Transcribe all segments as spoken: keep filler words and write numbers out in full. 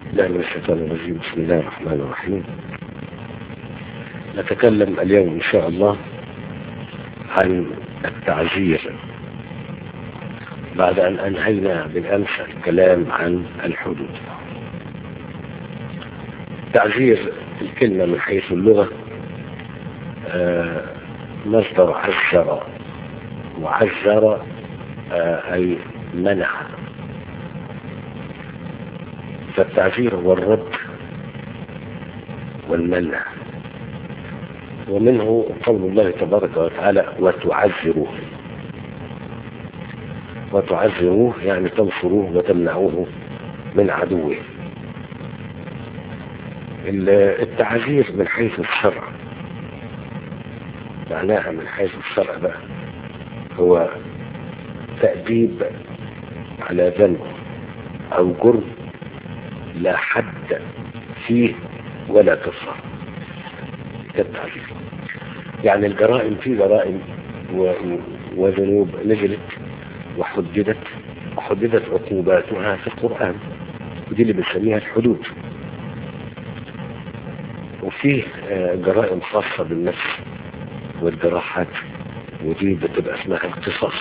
لا من الشيطان الرجيم. بسم الله الرحمن الرحيم. نتكلم اليوم إن شاء الله عن التعزير بعد أن أنهينا بالأمس الكلام عن الحدود. تعزير الكلمة من حيث اللغة آه مصدر عزر، وعزر آه أي منع. فالتعزير هو الرد والمنع، ومنه قول الله تبارك وتعالى وتعزروه. وتعزروه يعني تنصروه وتمنعوه من عدوه. التعزير من حيث الشرع معناها من حيث الشرع بقى هو تأديب على ذنب أو جرم لا حد فيه ولا كفارة. كالتعزير يعني الجرائم، في جرائم وذنوب نزلت وحددت وحددت عقوباتها في القرآن، ودي اللي بنسميها الحدود. وفيه جرائم خاصة بالنفس والجراحات، ودي بتبقى اسمها القصاص،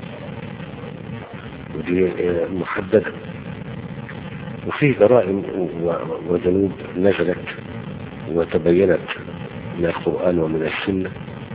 ودي محددة. وفيه جرائم وذنوب نزلت وتبينت من القرآن ومن السنة،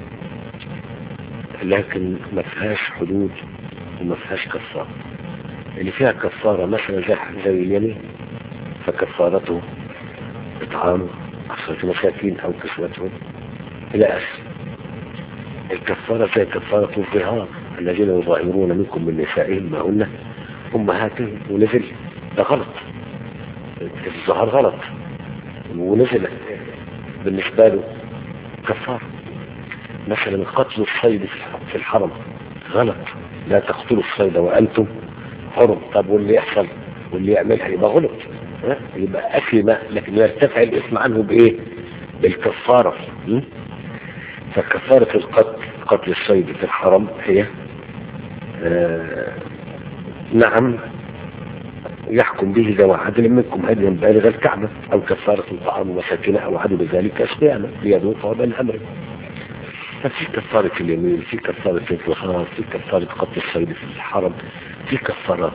لكن ما فيهاش حدود وما فيهاش كفارة. اللي فيها كفارة مثلا زي زي اليمين، فكفارته إطعام عشرة مساكين أو كسوتهم إلى آخره. الكفارة زي كفارة الظهار، الذين يظاهرون منكم من نسائهم ما هن أمهاتهم، ونزل ده غلط، الظهار غلط ونزل بالنسبة له كفارة. مثلا قتل الصيد في الحرم غلط، لا تقتلوا الصيد وأنتم حرم. طب واللي يحصل واللي يعملها يبقى غلط، يبقى أكلمة، لكن يرتفع الاسم عنه بإيه؟ بالكفارة. فكفارة القتل قتل الصيد في الحرم هي آه نعم يحكم به ذوى عدل منكم هديا بالغ الكعبة، أو كفارة طعام مساكين أو عدل ذلك صياما ليذوق وبال أمره. ففي كفارة اليمين، في كفارة الظهار، في كفارة قتل الصيد في الحرم، في كفارات.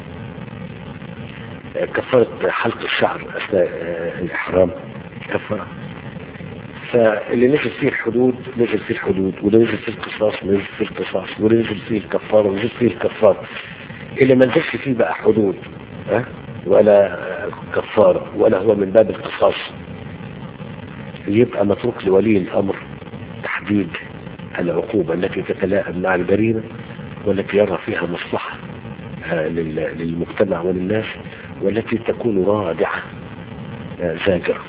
كفارة حلق الشعر أثناء الإحرام كفارة. فاللي نزل فيه الحدود نزل فيه الحدود، واللي نزل فيه القصاص نزل فيه القصاص، واللي نزل فيه الكفارة نزل فيه الكفارة. اللي ما نزلش فيه بقى حدود أه؟ ولا كفارة ولا هو من باب القصاص، يبقى متروك لولي الأمر تحديد العقوبة التي تتلائم مع الجريمة والتي يرى فيها مصلحة للمجتمع وللناس، والتي تكون رادعة زاجرة.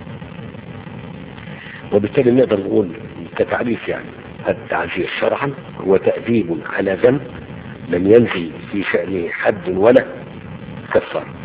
وبالتالي نقدر نقول كتعريف يعني التعزير شرعا هو تأديب على ذنب لم ينزل في شأنه حد ولا كفارة.